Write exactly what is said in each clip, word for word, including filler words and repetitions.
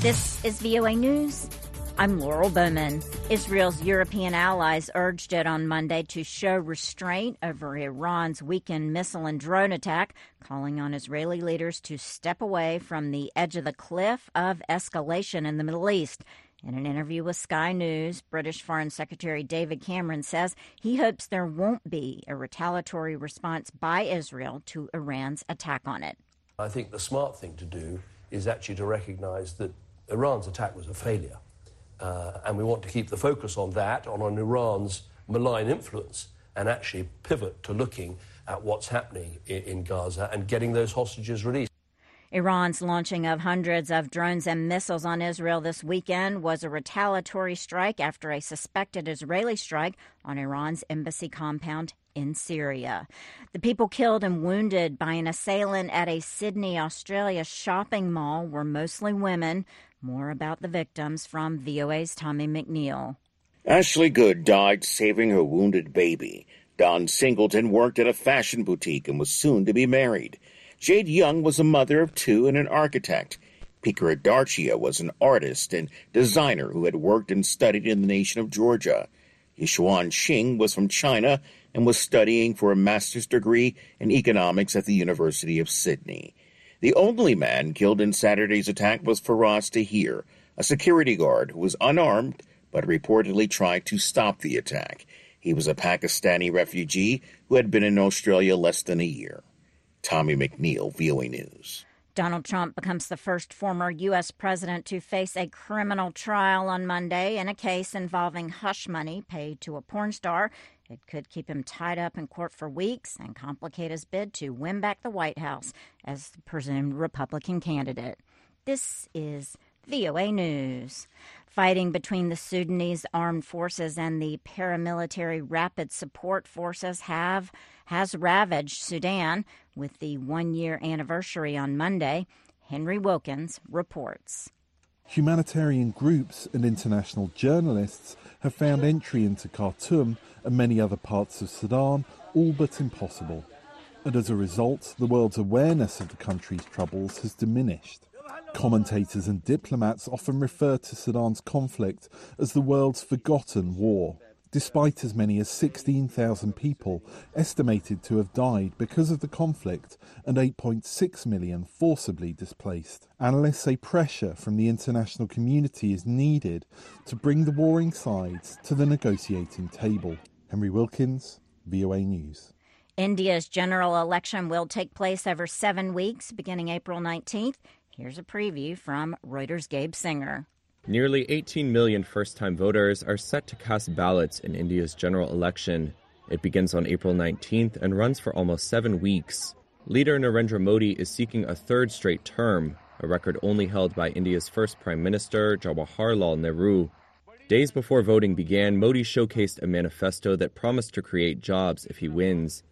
This is V O A News. I'm Laurel Bowman. Israel's European allies urged it on Monday to show restraint over Iran's weekend missile and drone attack, calling on Israeli leaders to step away from the edge of the cliff of escalation in the Middle East. In an interview with Sky News, British Foreign Secretary David Cameron says he hopes there won't be a retaliatory response by Israel to Iran's attack on it. I think the smart thing to do is actually to recognize that Iran's attack was a failure. Uh, and we want to keep the focus on that, on, on Iran's malign influence, and actually pivot to looking at what's happening in, in Gaza and getting those hostages released. Iran's launching of hundreds of drones and missiles on Israel this weekend was a retaliatory strike after a suspected Israeli strike on Iran's embassy compound in Syria. The people killed and wounded by an assailant at a Sydney, Australia shopping mall were mostly women. More about the victims from V O A's Tommy McNeil. Ashley Good died saving her wounded baby. Don Singleton worked at a fashion boutique and was soon to be married. Jade Young was a mother of two and an architect. Pika Darchia was an artist and designer who had worked and studied in the nation of Georgia. Yishuan Xing was from China and was studying for a master's degree in economics at the University of Sydney. The only man killed in Saturday's attack was Faraz Tahir, a security guard who was unarmed but reportedly tried to stop the attack. He was a Pakistani refugee who had been in Australia less than a year. Tommy McNeil, V O A News. Donald Trump becomes the first former U S president to face a criminal trial on Monday in a case involving hush money paid to a porn star. It could keep him tied up in court for weeks and complicate his bid to win back the White House as the presumed Republican candidate. This is V O A News. Fighting between the Sudanese armed forces and the paramilitary rapid support forces have has ravaged Sudan with the one-year anniversary on Monday. Henry Wilkins reports. Humanitarian groups and international journalists have found entry into Khartoum and many other parts of Sudan all but impossible. And as a result, the world's awareness of the country's troubles has diminished. Commentators and diplomats often refer to Sudan's conflict as the world's forgotten war, despite as many as sixteen thousand people estimated to have died because of the conflict and eight point six million forcibly displaced. Analysts say pressure from the international community is needed to bring the warring sides to the negotiating table. Henry Wilkins, V O A News. India's general election will take place over seven weeks, beginning April nineteenth. Here's a preview from Reuters' Gabe Singer. Nearly eighteen million first-time voters are set to cast ballots in India's general election. It begins on April nineteenth and runs for almost seven weeks. Leader Narendra Modi is seeking a third straight term, a record only held by India's first Prime Minister, Jawaharlal Nehru. Days before voting began, Modi showcased a manifesto that promised to create jobs if he wins.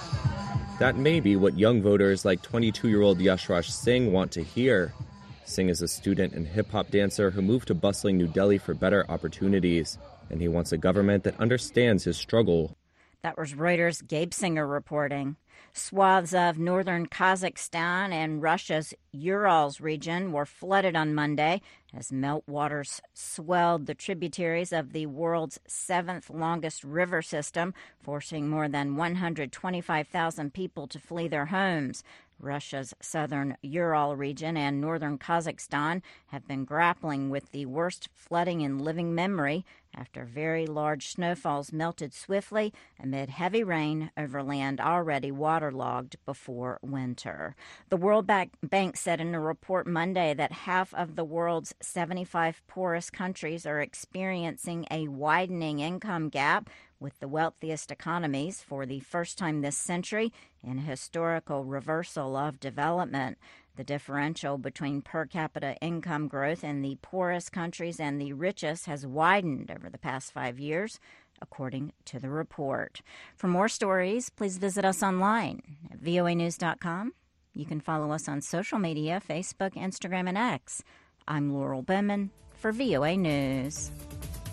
That may be what young voters like twenty-two-year-old Yashraj Singh want to hear. Singh is a student and hip-hop dancer who moved to bustling New Delhi for better opportunities, and he wants a government that understands his struggle. That was Reuters' Gabe Singer reporting. Swaths of northern Kazakhstan and Russia's Urals region were flooded on Monday as meltwaters swelled the tributaries of the world's seventh longest river system, forcing more than one hundred twenty-five thousand people to flee their homes. Russia's southern Ural region and northern Kazakhstan have been grappling with the worst flooding in living memory after very large snowfalls melted swiftly amid heavy rain over land already waterlogged before winter. The World Bank said in a report Monday that half of the world's seventy-five poorest countries are experiencing a widening income gap with the wealthiest economies for the first time this century in a historical reversal of development. The differential between per capita income growth in the poorest countries and the richest has widened over the past five years, according to the report. For more stories, please visit us online at V O A news dot com. You can follow us on social media, Facebook, Instagram, and X. I'm Laurel Bowman for V O A News.